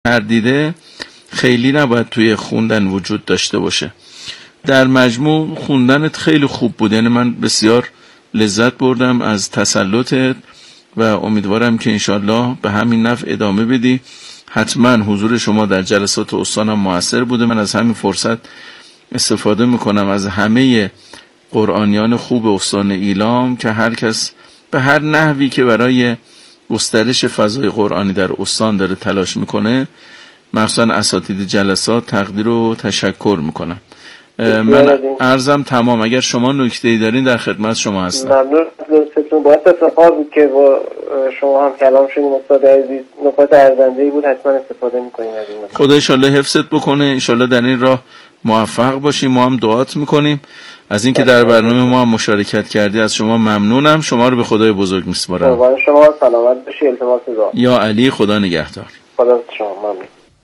تردیده خیلی نباید توی خوندن وجود داشته باشه. در مجموع خوندنت خیلی خوب بود، یعنی من بسیار لذت بردم از تسلطت و امیدوارم که انشالله به همین نفع ادامه بدی. حتما حضور شما در جلسات استانم موثر بوده. من از همین فرصت استفاده میکنم از همه قرآنیان خوب استان ایلام که هر کس به هر نحوی که برای گسترش فضای قرآنی در استان داره تلاش میکنه، مخصوصا اساتید جلسات، تقدیر و تشکر میکنم. من عرضم تمام. اگر شما نکته‌ای دارین در خدمت شما هستم. ممنون لطفتون. باعث افتخار بود که با شما هم کلام شدیم. استاد عزیز نکات ارزنده‌ای بود، حتما استفاده می‌کنیم از این. خدا ان شاءالله حفظت بکنه، ان شاءالله در این راه موفق باشیم. ما هم دعات می‌کنیم. از اینکه در برنامه ما هم مشارکت کردی از شما ممنونم. شما رو به خدای بزرگ می‌سپارم. قربان شما، سلامت باشی. التماس دعا. یا علی، خدا نگهدار. خدا شما ممنون.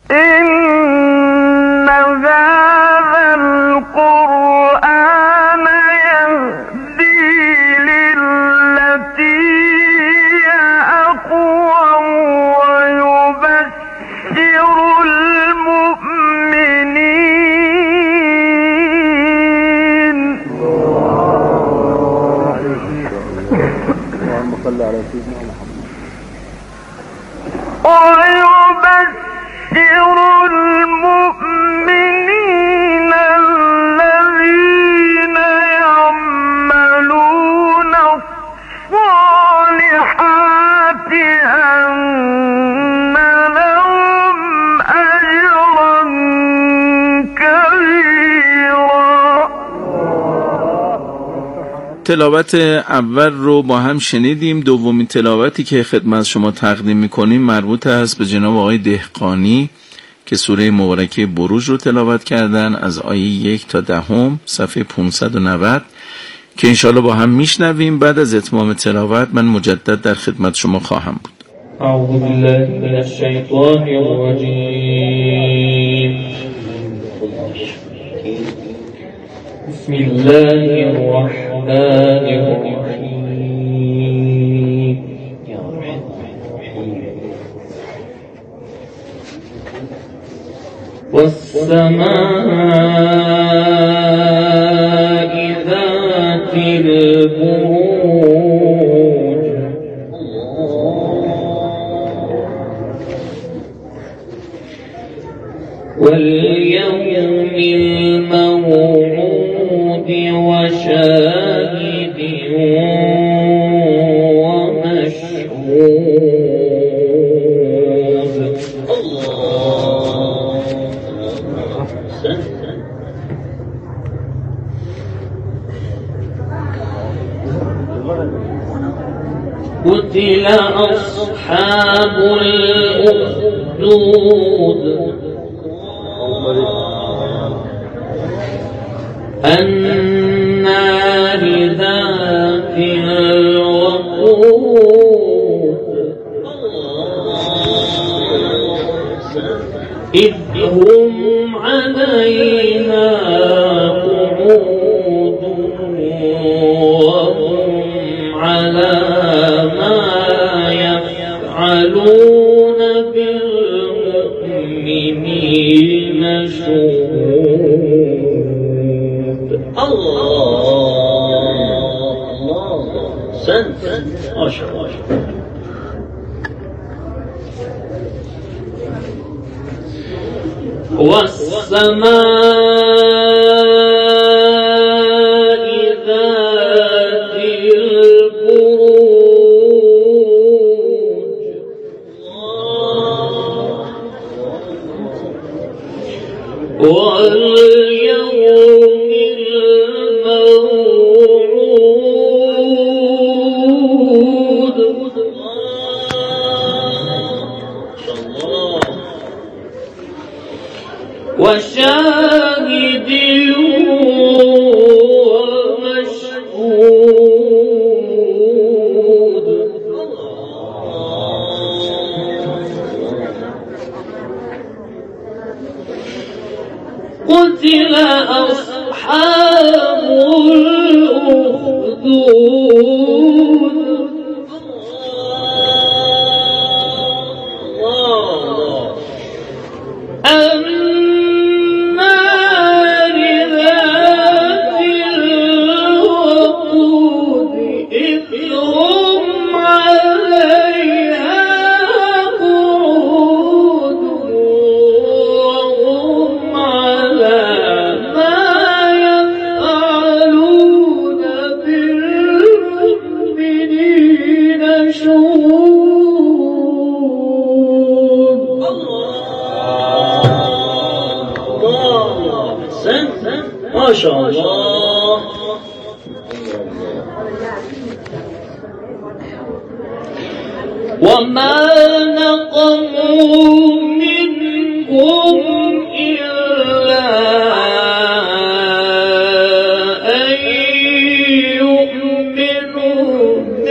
إن هذا القرآن يهدي للتي هي أقوم ويبشر المؤمنين اللهم صل على سيدنا محمد ويبشر المؤمنين الذين يعملون الصالحات أن لهم أجرا كبيرا. تلاوت اول رو با هم شنیدیم. دومین تلاوتی که خدمت شما تقدیم میکنیم مربوط است به جناب آقای دهقانی که سوره مبارکه بروج رو تلاوت کردن از آیه 1 تا 10 صفحه 590 که انشاءالله با هم میشنویم. بعد از اتمام تلاوت من مجدد در خدمت شما خواهم بود. اعوذ بالله من الشیطان الرجیم. بسم الله الرحمن الرحیم. والسماء ذات البروج واليوم الموعود وشاهد ومشهود. قتل أصحاب الأخدود النار ذات الوقود إذ هم عليها قعود وهم على ما يفعلون بالمؤمنين شهود. الله سنت ما شاء الله. والسماء ذات البروج واليوم الموعود وشاهد ومشهود. قتل أصحاب الأخدود ماشاءالله. وما نقموا منهم إلا أن يؤمنوا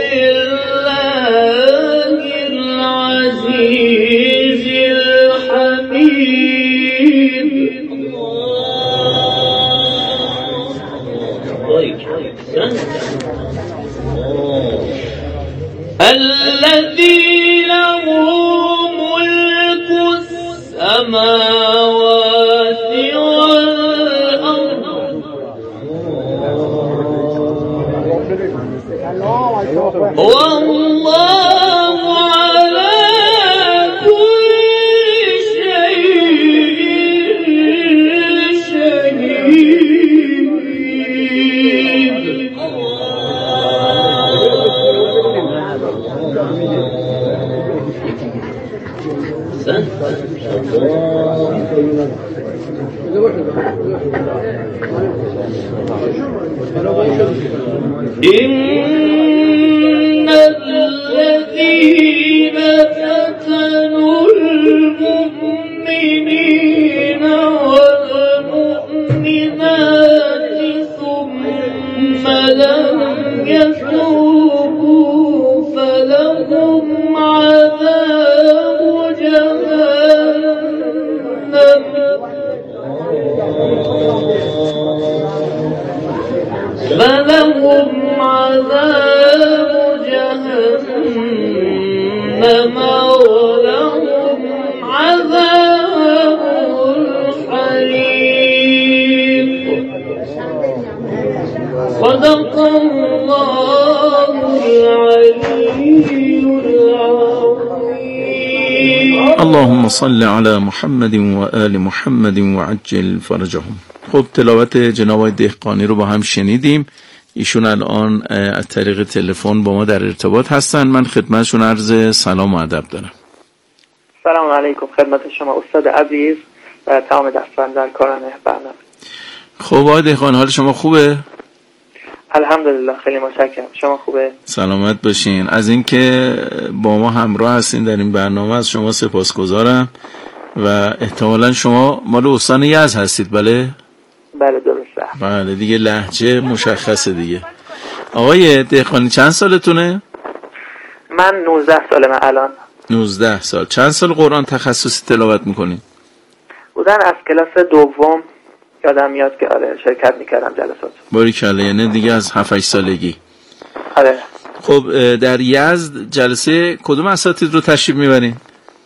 بالله العزيز الحميد. الذي له ملك السماوات والأرض والله على كل شيء شهيد. إن الذين فتنوا المؤمنين والمؤمنات ثم لم يتوبوا فلهم عذاب جهنم ولهم عذاب الحريق. صدق الله العلي العظيم. اللهم صل على محمد و آل محمد و عجل فرجهم. خب تلاوت جناب دهقانی رو با هم شنیدیم. ایشون الان از طریق تلفن با ما در ارتباط هستن. من خدمتشون عرض سلام و ادب دارم. سلام علیکم خدمت شما استاد عزیز و تمام دستمندان کاران برنامه. خب آقای دهقانی حال شما خوبه؟ الحمدلله خیلی متشکرم. شما خوبه؟ سلامت باشین. از اینکه با ما همراه هستین در این برنامه از شما سپاسگزارم و احتمالاً شما مال استان یزد هستید. بله؟ بله درسته. بله دیگه لهجه مشخصه دیگه. آقای دهقانی چند سالتونه؟ من 19 سالمه الان. 19 سال. چند سال قرآن تخصصی تلاوت میکنین؟ بودن از کلاس دوم یادم میاد که آره شرکت میکردم جلسات. باریکلا، یعنی دیگه از 7-8 سالگی. آره. خب در یزد جلسه کدوم اساتید رو تشریف میبرین؟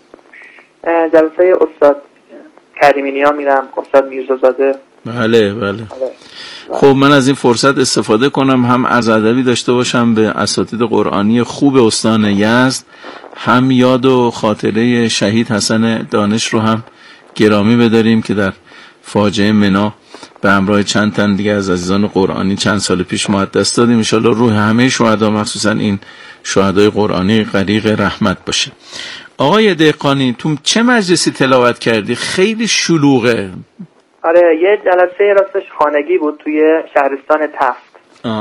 جلسه استاد کریمی نیا میرم، استاد میرزازاده. بله بله. آره. خب من از این فرصت استفاده کنم هم از ادبی داشته باشم به اساتید قرآنی خوب استان یزد، هم یاد و خاطره شهید حسن دانش رو هم گرامی بداریم که در فاجعه منا به همراه چند تن دیگه از عزیزان قرآنی چند سال پیش ما دست دادیم. ان شاءالله روح همه شهدا مخصوصا این شهدای قرآنی غریق رحمت باشه. آقای دهقانی تو چه مجلسی تلاوت کردی؟ خیلی شلوغه. آره یه جلسه راستش خانگی بود توی شهرستان تفت.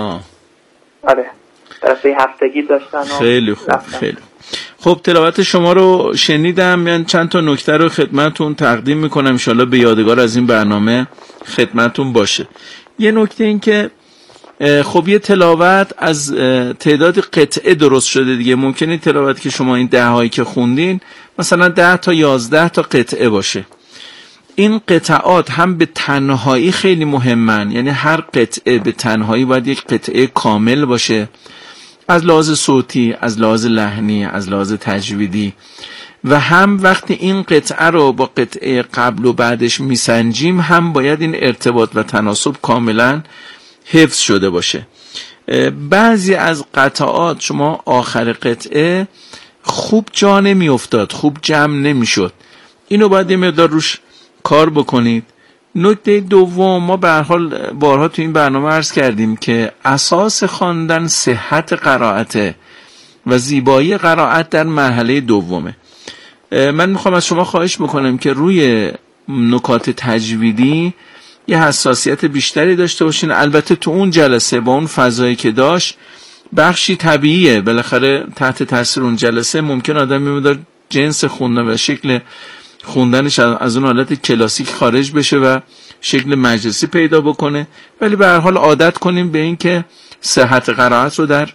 آره جلسه هفتگی داشتن. خیلی خوب خیلی. خب تلاوت شما رو شنیدم. من چند تا نکته رو خدمتون تقدیم میکنم ان شاءالله به یادگار از این برنامه خدمتون باشه. یه نکته این که خب یه تلاوت از تعداد قطعه درست شده دیگه. ممکنه تلاوت که شما این 10 هایی که خوندین مثلا 10 تا 11 تا قطعه باشه. این قطعات هم به تنهایی خیلی مهمن، یعنی هر قطعه به تنهایی باید یک قطعه کامل باشه، از لحاظ صوتی، از لحاظ لحنی، از لحاظ تجویدی، و هم وقتی این قطعه رو با قطعه قبل و بعدش میسنجیم هم باید این ارتباط و تناسب کاملا حفظ شده باشه. بعضی از قطعات شما آخر قطعه خوب جا نمی افتاد، خوب جمع نمی شد. اینو باید یه مقدار روش کار بکنید. نکته دوم، ما به هر حال بارها تو این برنامه عرض کردیم که اساس خواندن صحت قرائته و زیبایی قرائت در مرحله دومه. من میخوام از شما خواهش بکنم که روی نکات تجویدی یه حساسیت بیشتری داشته باشین. البته تو اون جلسه با اون فضایی که داشت بخشی طبیعیه، بالاخره تحت تاثیر اون جلسه ممکن آدم میمدار جنس خوندن و شکل خوندنش از اون حالت کلاسیک خارج بشه و شکل مجلسی پیدا بکنه، ولی به هر حال عادت کنیم به این که صحت قرائت رو در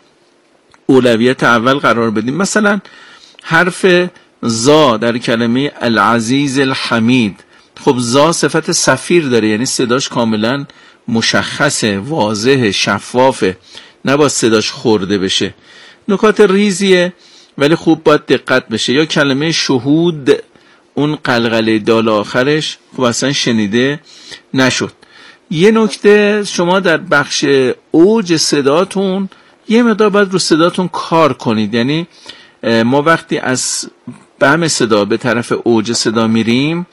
اولویت اول قرار بدیم. مثلا حرف زا در کلمه العزیز الحمید، خب زا صفت صفیر داره، یعنی صداش کاملا مشخصه، واضحه، شفافه، نباید صداش خورده بشه. نکات ریزیه ولی خوب باید دقت بشه. یا کلمه شهود، اون قلقله دال آخرش خب اصلا شنیده نشد. یه نکته، شما در بخش اوج صداتون یه مقدار باید رو صداتون کار کنید. یعنی ما وقتی از بم صدا به طرف اوج صدا میریم،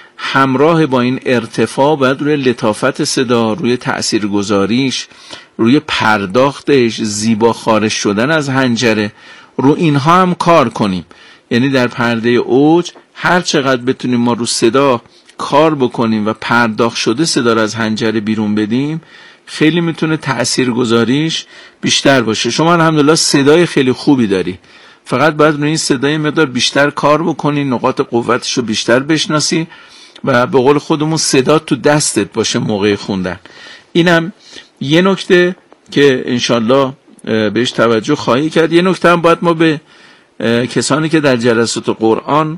همراه با این ارتفاع باید روی لطافت صدا، روی تأثیرگذاریش، روی پرداختش، زیبا خارج شدن از حنجره، رو اینها هم کار کنیم. یعنی در پرده اوج هر چقدر بتونیم ما رو صدا کار بکنیم و پرداخت شده صدا رو از حنجره بیرون بدیم، خیلی میتونه تأثیرگذاریش بیشتر باشه. شما الحمدلله صدای خیلی خوبی داری، فقط باید روی این صدای مقدار بیشتر کار بکنی، نقاط قوتش رو بیشتر بشناسی و به قول خودمون صدا تو دستت باشه موقع خوندن. اینم یه نکته که انشالله بهش توجه خواهی کرد. یه نکته هم باید ما به کسانی که در جلسات قرآن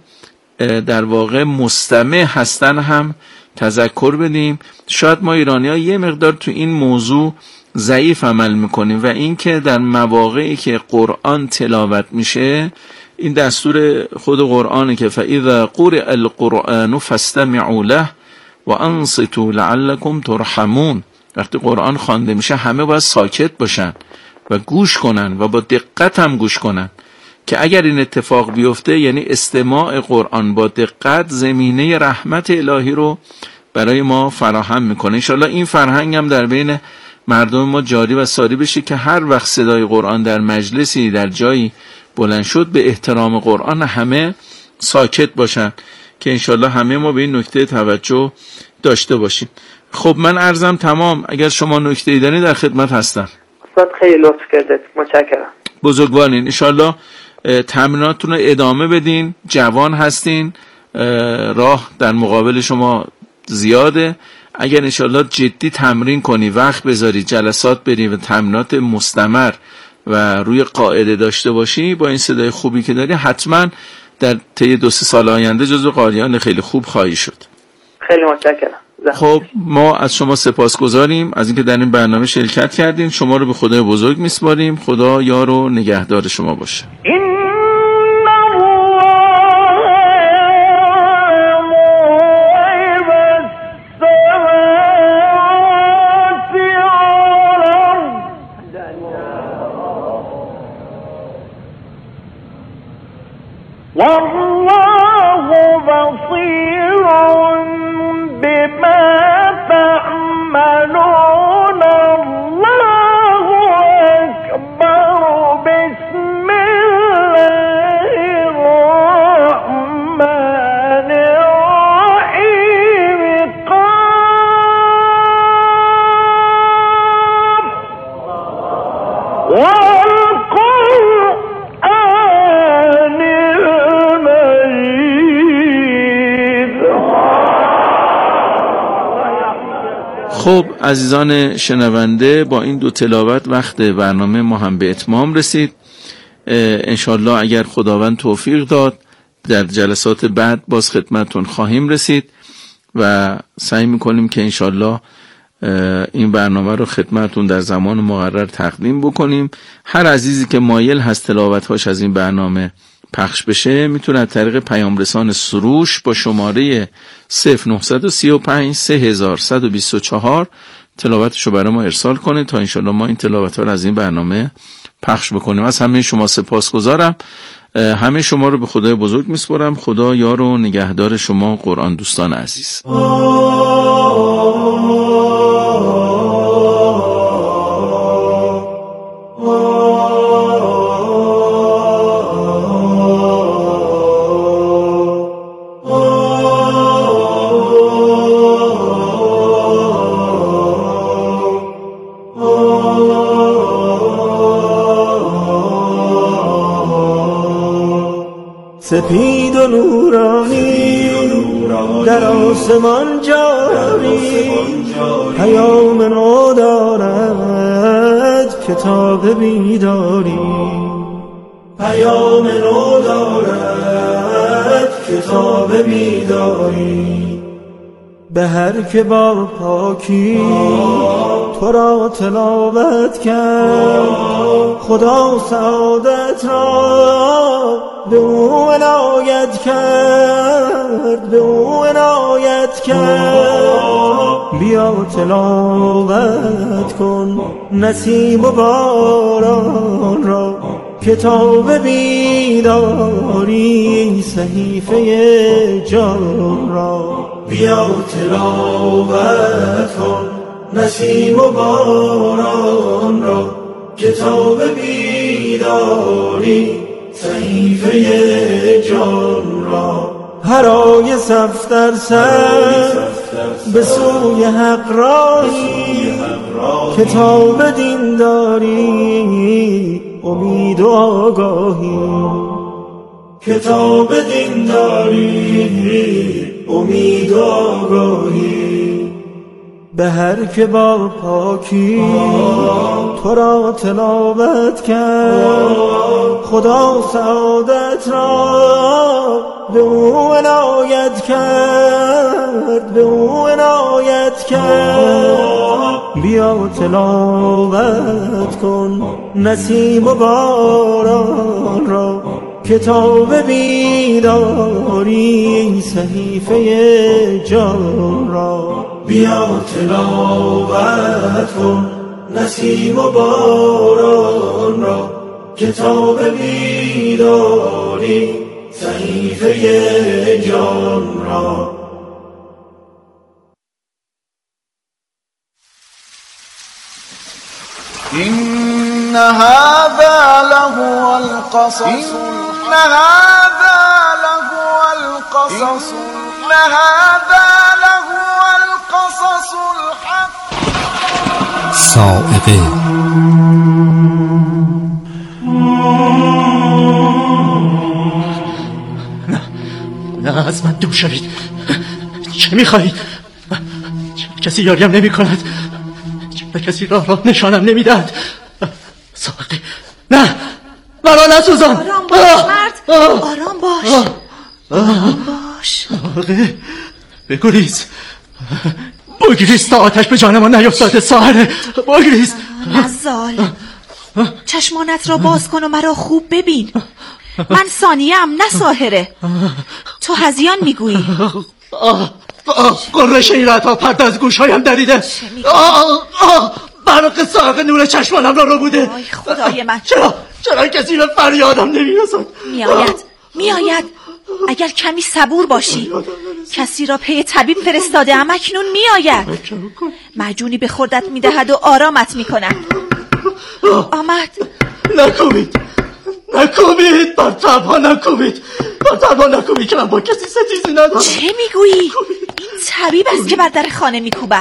در واقع مستمع هستن هم تذکر بدیم. شاید ما ایرانی ها یه مقدار تو این موضوع ضعیف عمل میکنیم و این که در مواقعی که قرآن تلاوت میشه، این دستور خود قرآنه که فَإِذَا قُرِئَ الْقُرْآنُ فَاسْتَمِعُوا لَهُ وَأَنصِتُوا لَعَلَّكُمْ تُرْحَمُونَ. وقتی قرآن خوانده میشه همه باید ساکت باشن و گوش کنن و با دقت هم گوش کنن، که اگر این اتفاق بیفته یعنی استماع قرآن با دقت زمینه رحمت الهی رو برای ما فراهم میکنه. انشالله این فرهنگ هم در بین مردم ما جاری و ساری بشه که هر وقت صدای قرآن در مجلسی در جایی بلند شد به احترام قرآن همه ساکت باشن، که انشالله همه ما به این نکته توجه داشته باشیم. خب من عرضم تمام. اگر شما نکته‌ای دارید در خدمت هستم. استاد خیلی لطف کردید، متشکرم. بزرگوارین، انشالله تمریناتتون رو ادامه بدین، جوان هستین، راه در مقابل شما زیاده. اگر انشالله جدی تمرین کنی، وقت بذاری، جلسات بری و تمرینات مستمر و روی قاعده داشته باشی، با این صدای خوبی که داری حتما در طی 2-3 سال آینده جزو قاریان خیلی خوب خواهی شد. خیلی متشکرم. خب ما از شما سپاسگزاریم از اینکه در این برنامه شرکت کردین. شما رو به خدای بزرگ میسپاریم. خدا یار و نگهدار شما باشه. والله بصير بما تعملون الله أكبر بسم الله الرحمن الرحيم خب عزیزان شنونده، با این 2 تلاوت وقت برنامه ما هم به اتمام رسید. انشالله اگر خداوند توفیق داد در جلسات بعد باز خدمتون خواهیم رسید و سعی میکنیم که انشالله این برنامه رو خدمتون در زمان مقرر تقدیم بکنیم. هر عزیزی که مایل هست تلاوت‌هاش از این برنامه پخش بشه میتونه از طریق پیام رسان سروش با شماره 0935 3124 تلاوتشو برای ما ارسال کنه تا انشالله ما این تلاوت‌ها رو از این برنامه پخش بکنیم. از همه شما سپاسگزارم. همه شما رو به خدای بزرگ میسپارم. خدا یار و نگهدار شما قرآن دوستان عزیز. سپید و نورانی در آسمان جاری، پیام نو دارد کتاب بیداری، پیام نو دارد کتاب بیداری. به هر که با پاکی تو را تلاوت کرد، خدا سعادت را به او عنایت کرد، به او عنایت کرد. بیا تلاوت کن نسیم و باران را، کتاب بیداری صحیفه جان را. بیا تلاوت کن نسیم و باران را، کتاب بیداری صحیفه جان را. هر آیه صف در سر به سوی حق راهی، کتاب دین داری امید و آگاهی، کتاب دین داری امید و آگاهی. به هر که با پاکی تو را تلاوت کرد، خدا سعادت را به او عنایت کرد، به او عنایت کرد. بیا تلاوت کن نسیم و باران را، کتاب بیداری صحیفه جان را. بیا تلاوت کن نسیم و باران را، کتاب بیداری صحیفه جان را. إن هذا لهو القصص، إن هذا لهو القصص، إن هذا لهو القصص الحق. صاعقه نه از من دور شوید. چه میخواهید؟ کسی یاریم نمی کند، کسی راه نشانم نمیدهد. صاعقه نه، مرا نسوزان. آرام باش مرد، آرام باش، آرام باش. صاعقه بگریز، بگریز تا آتش به جان ما نیفتاده. ساحره بگریز. نزال، چشمانت را باز کن و مرا خوب ببین. من ثانیه‌ام نه ساحره. تو هذیان میگویی. قرش ایرت ها پرد از گوشهایم دریده. برق صاعقه نور چشمانم را رو بوده. آی خدای من، چرا کسی به فریادم نمیرسد؟ میآید اگر کمی صبور باشی. کسی را پی طبیب فرستاده ام، اکنون میآید. معجونی به خوردت میدهد و آرامت میکند. آمد. نکوبید، بر تبها نکوبید که من با کسی ستیزی ندارم. چه میگویی؟ این طبیب است که بر در خانه میکوبد.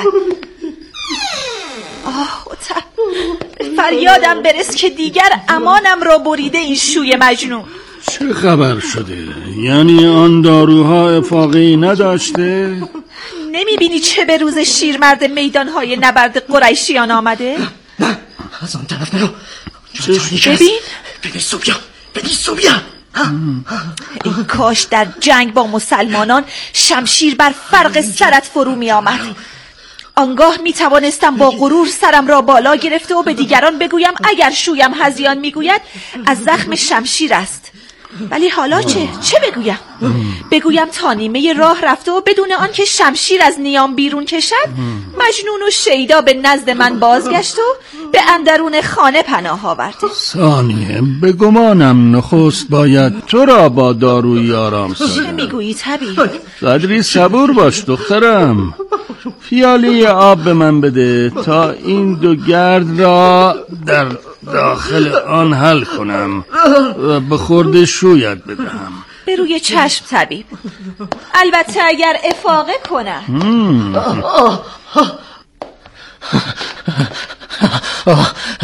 خدا، به فریادم برس که دیگر امانم را بریده این شوی مجنون. چه خبر شده؟ یعنی آن داروها افاقی نداشته؟ نمیبینی چه به روز شیرمرد میدانهای نبرد قریشیان آمده؟ نه، از آن طرف نرو. ببین، ببین سوبیا. ای کاش در جنگ با مسلمانان شمشیر بر فرق سرت فرو می آمد. آنگاه می توانستم با غرور سرم را بالا گرفته و به دیگران بگویم اگر شویم هذیان می گوید از زخم شمشیر است. ولی حالا چه بگویم؟ بگویم تا نیمه راه رفته و بدون آن که شمشیر از نیام بیرون کشد مجنون و شیدا به نزد من بازگشت و به اندرون خانه پناه آورده. ثانیه، به گمانم نخست باید تو را با داروی آرام سازم. چه میگویی طبیب؟ قدری صبور باش دخترم. پیاله آب به من بده تا این دو گرد را در داخل آن حل کنم و به خورد شویت بدهم. به روی چشم طبیب، البته اگر افاقه کنم.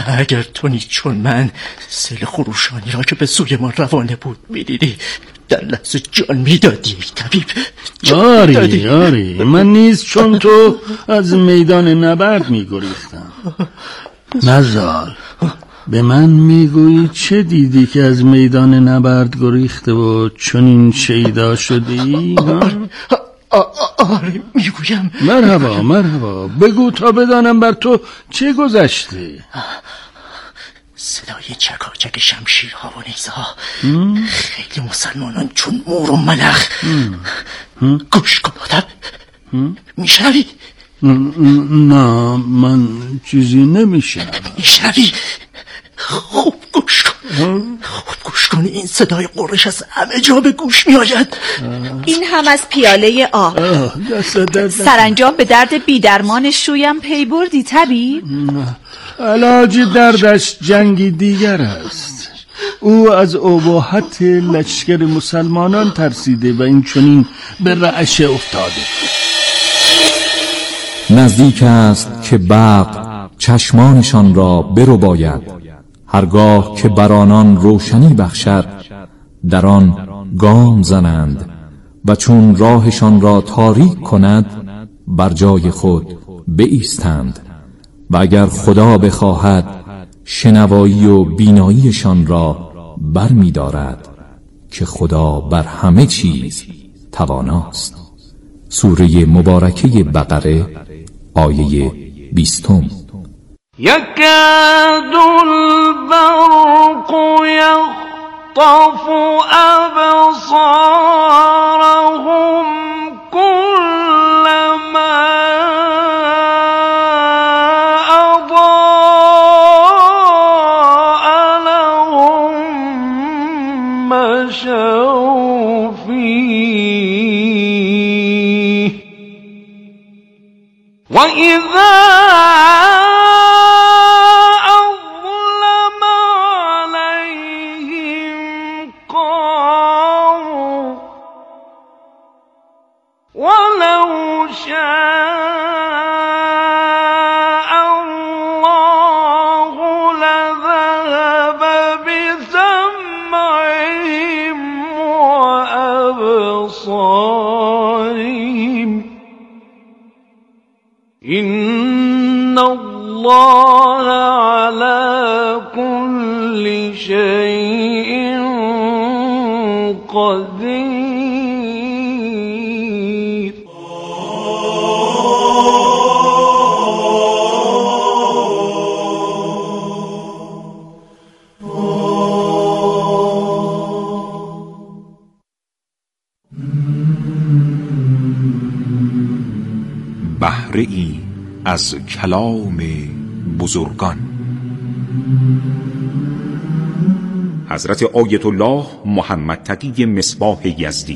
اگر تو نیز چون من سیل خروشانی را که به سوی ما روانه بود میدیدی در لحظه جان میدادی ای طبیب. آری من نیز چون تو از میدان نبرد میگریختم. نزال به من میگویی چه دیدی که از میدان نبرد گریخته و چنین شیدا شدی؟ آره میگویم. مرحبا بگو تا بدانم بر تو چه گذشته. صدای چکاچک شمشیرها و نیزها. خیلی مسلمانان چون مور و ملخ. گوش کن آدم. میشنوی؟ نه من چیزی نمیشنوم. میشنوی؟ خوب گوش کن این صدای قرش از همه جا به گوش می آید. این هم از پیاله آب. سرانجام به درد بیدرمانش شویم پی بردی طبیب؟ علاج دردش جنگی دیگر است. او از اباحت لشکر مسلمانان ترسیده و این چنین به رعشه افتاده. نزدیک است که برق چشمانشان را برباید. هرگاه که بر آنان روشنی بخشد در آن گام زنند و چون راهشان را تاریک کند بر جای خود بایستند و اگر خدا بخواهد شنوایی و بیناییشان را برمی‌دارد که خدا بر همه چیز تواناست. سوره مبارکه بقره آیه 20. يكاد البرق يخطف أبصارهم كلما أضاء لهم مشوا فيه وإذا ولو شاء الله لذهب بسمعهم وأبصارهم إن الله على كل شيء قدير. بهره‌ای از کلام بزرگان. حضرت آیت الله محمد تقی مصباح یزدی.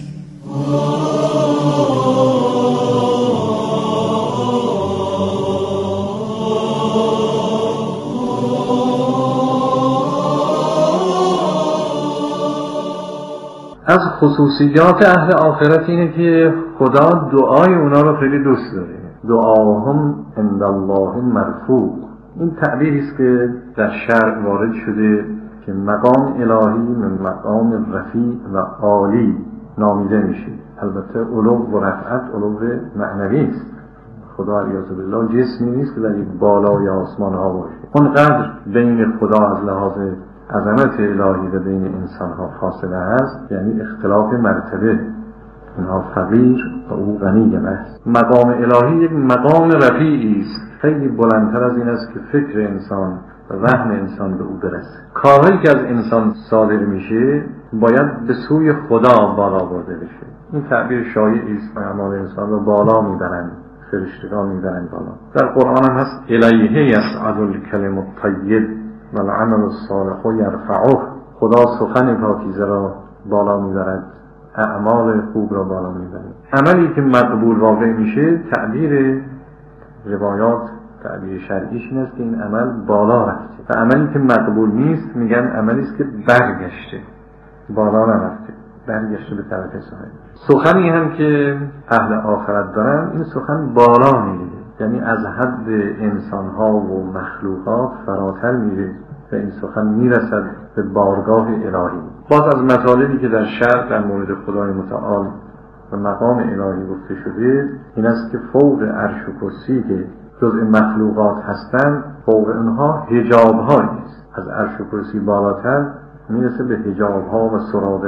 از خصوصیات اهل آخرت اینه که خدا دعای اونا رو خیلی دوست داره. دعاهم عند الله مرفوع. این تعبیری است که در شرع وارد شده که مقام الهی من مقام رفیع و عالی نامیده میشه. البته علو و رفعت علو معنوی است. خدا علیه بالله جسمی نیست که در یک بالای آسمان ها باشه. اونقدر بین خدا از لحاظ عظمت الهی و بین انسان ها فاصله هست، یعنی اختلاف مرتبه. اینها فقیر و او غنی است. مقام الهی یک مقام رفیعی است، خیلی بلندتر از این است که فکر انسان و وهم انسان به او برسه. کارهایی که از انسان صادر میشه باید به سوی خدا بالا برده بشه. این تعبیر شایعی است. اعمال انسان رو بالا میبرند، فرشتگان میبرند بالا. در قرآن هم هست الیه یصعد الکلم الطیب والعمل الصالح یرفعه. خدا سخن پاکیزه را بالا میبرد، اعمال خوب را بالا میبرد. عملی که مقبول واقع میشه، تعبیر روایات، تعبیر شرعیش این است که این عمل بالا رفته، و عملی که مقبول نیست میگن عملی است که برگشته، بالا نرفته، برگشته به طرف صاحب. سخنی هم که اهل آخرت دارن این سخن بالا میگیره، یعنی از حد انسانها و مخلوقات فراتر میره و این سخن میرسد به بارگاه الهی. باز از مطالبی که در شرع در مورد خدای متعال و مقام الهی گفته شده این است که فوق عرش و کرسی که جزء مخلوقات هستند، فوق اونها حجاب‌هایی است. از عرش و کرسی بالاتر میرسه به حجاب‌ها و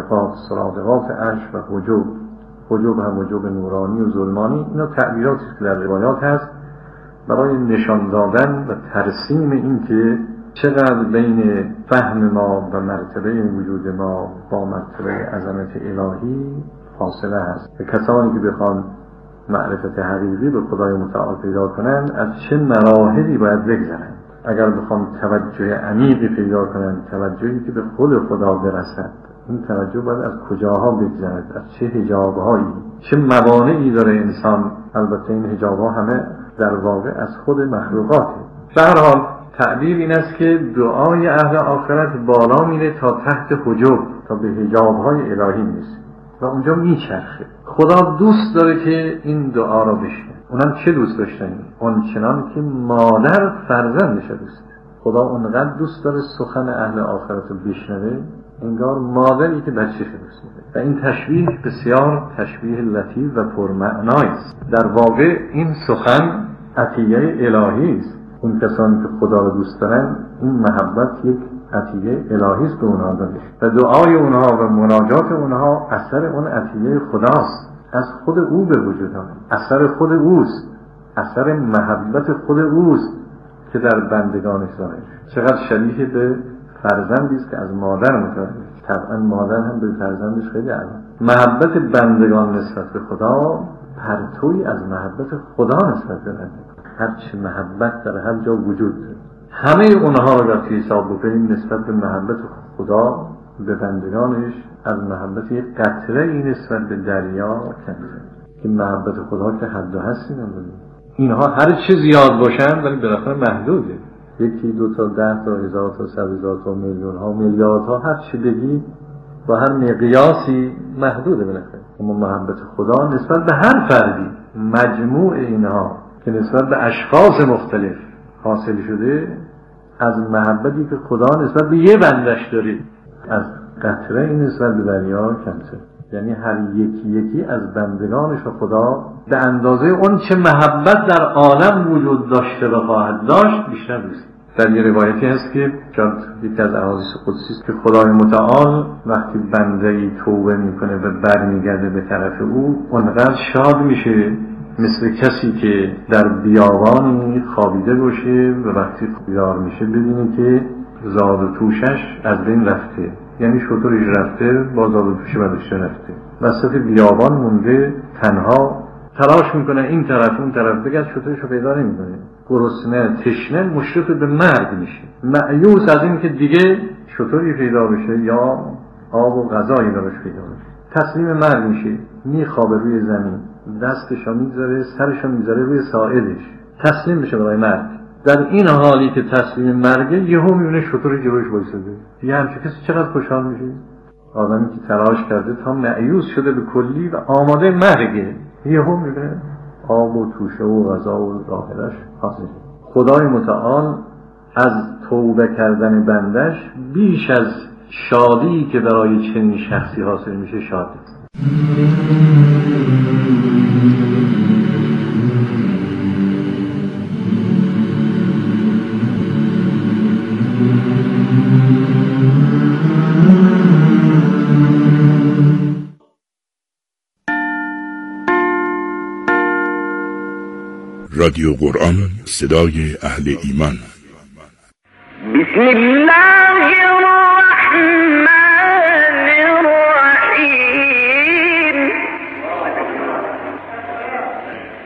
سرادقات عرش و حجاب هم حجاب نورانی و ظلمانی. اینا تعبیراتی که در روایات هست برای نشان دادن و ترسیم این که چقدر بین فهم ما و مرتبه وجود ما با مرتبه عظمت الهی فاصله هست. و کسانی که بخوان معرفت حقیقی به خدای متعال پیدا کنند از چه مراحلی باید بگذرند. اگر بخوان توجه عمیقی پیدا کنند، توجهی که به خود خدا برسد، این توجه باید از کجاها بگذرد، از چه حجابهایی، چه موانعی داره انسان. البته این حجابها همه در واقع از خود مخلوقاته. به هر حال تعبیر این است که دعای اهل آخرت بالا میره تا تحت حجاب، تا به حجابهای الهی میرسه و اونجا میچرخه. خدا دوست داره که این دعا را بشنه. اونم چه دوست داشتنی؟ آنچنان که مادر فرزندش دوست داره. خدا اونقدر دوست داره سخن اهل آخرت رو بشنوه انگار مادری که بچه‌ش دوست داره. و این تشبیه بسیار تشبیه لطیف و پرمعنایی است. در واقع این سخن عطیه الهی است. اون کسانی که خدا رو دوست دارن این محبت یک عطیه الهی است به اونها داده و دعای اونها و مناجات اونها اثر اون عطیه خداست. از خود او به وجود آمد، اثر خود اوست، اثر محبت خود اوست که در بندگانش ظاهر شد. چقدر شبیه به فرزندی است که از مادر متولد. طبعا مادر هم به فرزندش خیلی علاقه. محبت بندگان نسبت به خدا پرتوی از محبت خدا نسبت به بندگان. هر چه محبت در هر جا وجود داره، همه اونها رو وقتی حساب بکنیم نسبت به محبت خدا به بندگانش از محبت یک قطره این نسبت به دریا کمتره. که محبت خدا که حد و حدی نداره. اینها هر چه زیاد باشن ولی بالاخره محدوده. یکی 2 تا 10 تا 1000 تا 100,000 تا میلیون ها میلیارد ها هر چه بگی با هر مقیاسی محدوده بالاخره. اما محبت خدا نسبت به هر فردی، مجموع اینها که نسبت به اشخاص مختلف حاصل شده از محبتی که خدا نسبت به یه بندش داره از قطره این نسبت به دریا کمتر. یعنی هر یکی از بندگانش و خدا به اندازه اون چه محبت در عالم وجود داشته و خواهد داشت بیشتر دوست. در یه روایتی هست که شاید یکی از احادیث قدسی است که خدای متعال وقتی بنده‌ای توبه میکنه و برمیگرده به طرف او اونقدر شاد میشه مثل کسی که در بیابانی خوابیده باشه و وقتی بیدار میشه ببینه که زاد و توشش از بین رفته، یعنی شترش رفته با زاد و توش بدش رفته، وسط بیابان مونده تنها تلاش میکنه این طرف اون طرف بگرد، شترش رو پیدا نمیکنه، گرسنه تشنه مشرف به مرگ میشه، مایوس از این که دیگه شتری پیدا بشه یا آب و غذایی براش پیدا بشه، تسلیم مرگ میشه، میخوابه روی زمین، دستشو میذاره سرشو میذاره روی ساعدش تسلیم بشه برای مرگ. در این حالی که تسلیم مرگه یهو میبینه شتر جلوش وایساده. یه همچه کسی چقدر خوشحال میشه؟ آدمی که تلاش کرده تا مایوس شده به کلی و آماده مرگه، یهو میبینه آب و توشه و غذا و ظاهرش حاصل. خدای متعال از توبه کردن بندش بیش از شادی که برای چنین شخصی حاصل میشه شاده. رادیو قرآن، صدای اهل ایمان. بسم الله